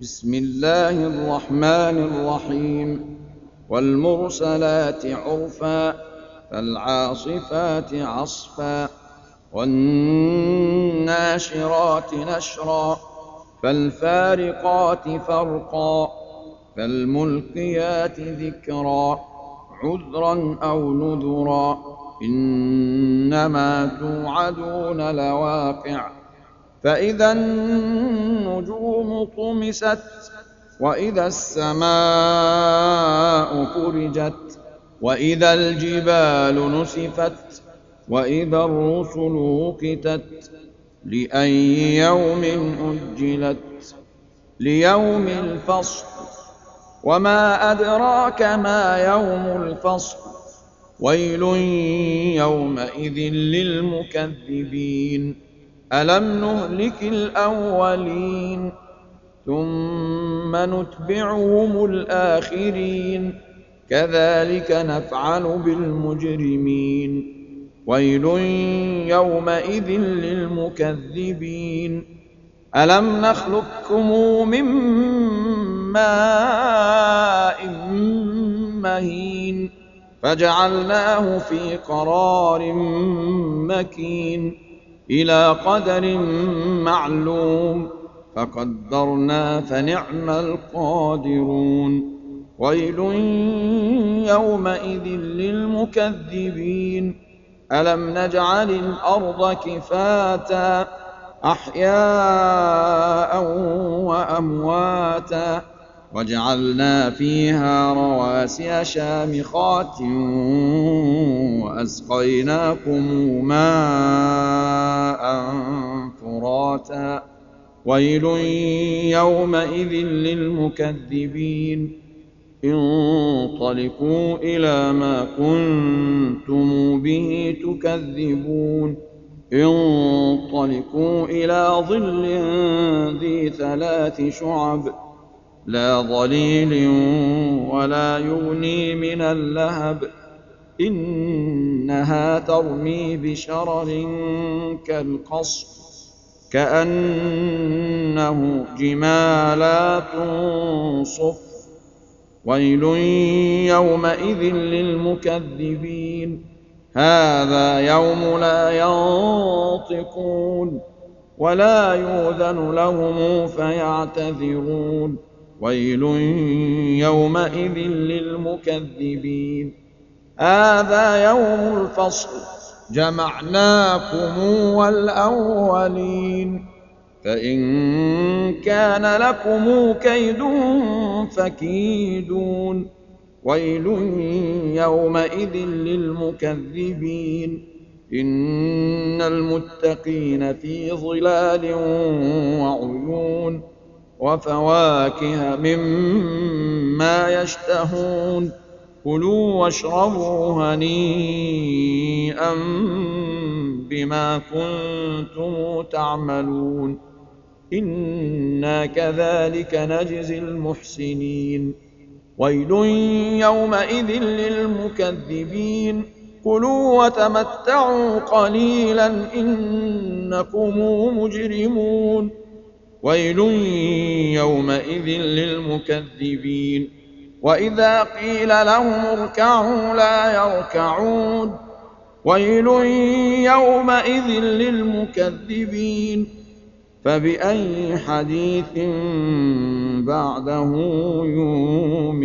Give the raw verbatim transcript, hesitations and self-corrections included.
بسم الله الرحمن الرحيم والمرسلات عرفا فالعاصفات عصفا والناشرات نشرا فالفارقات فرقا فالملقيات ذكرا عذرا أو نذرا إنما توعدون لواقع فإذا النجوم طمست وإذا السماء فرجت وإذا الجبال نسفت وإذا الرسل وقتت لأي يوم أجلت ليوم الفصل وما أدراك ما يوم الفصل ويل يومئذ للمكذبين ألم نهلك الأولين ثم نتبعهم الآخرين كذلك نفعل بالمجرمين ويل يومئذ للمكذبين ألم نخلقكم من ماء مهين فجعلناه في قرار مكين إلى قدر معلوم فقدرنا فنعم القادرون ويل يومئذ للمكذبين ألم نجعل الأرض كفاتا أحياء وأمواتا وجعلنا فيها رواسي شامخات وأسقيناكم ماء فراتا ويل يومئذ للمكذبين انطلقوا إلى ما كنتم به تكذبون انطلقوا إلى ظل ذي ثلاث شعب لا ظليل ولا يغني من اللهب إنها ترمي بشرر كالقصر كأنه جمالات صفر ويل يومئذ للمكذبين هذا يوم لا ينطقون ولا يؤذن لهم فيعتذرون ويل يومئذ للمكذبين هذا يوم الفصل جمعناكم والأولين فإن كان لكم كيد فكيدون ويل يومئذ للمكذبين إن المتقين في ظلال وعيون وفواكه مما يشتهون كلوا واشربوا هنيئا بما كنتم تعملون إنا كذلك نجزي المحسنين ويل يومئذ للمكذبين كلوا وتمتعوا قليلا إنكم مجرمون ويل يومئذ للمكذبين وإذا قيل لهم اركعوا لا يركعون ويل يومئذ للمكذبين فبأي حديث بعده يؤمنون